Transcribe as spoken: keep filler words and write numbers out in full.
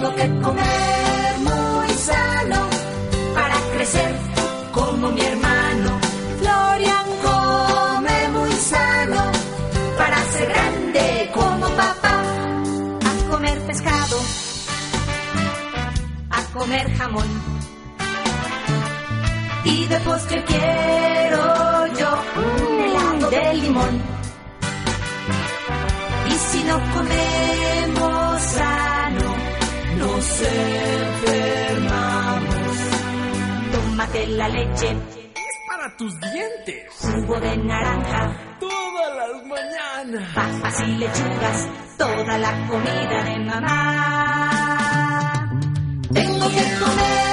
Tengo que comer muy sano para crecer como mi hermano. Florian come muy sano para ser grande como papá. A comer pescado, a comer jamón, y de postre quiero yo un helado de limón. Y si no comemos sano, nos enfermamos. Tómate la leche, es para tus dientes. Jugo de naranja, todas las mañanas. Papas y lechugas, toda la comida de mamá. Tengo que comer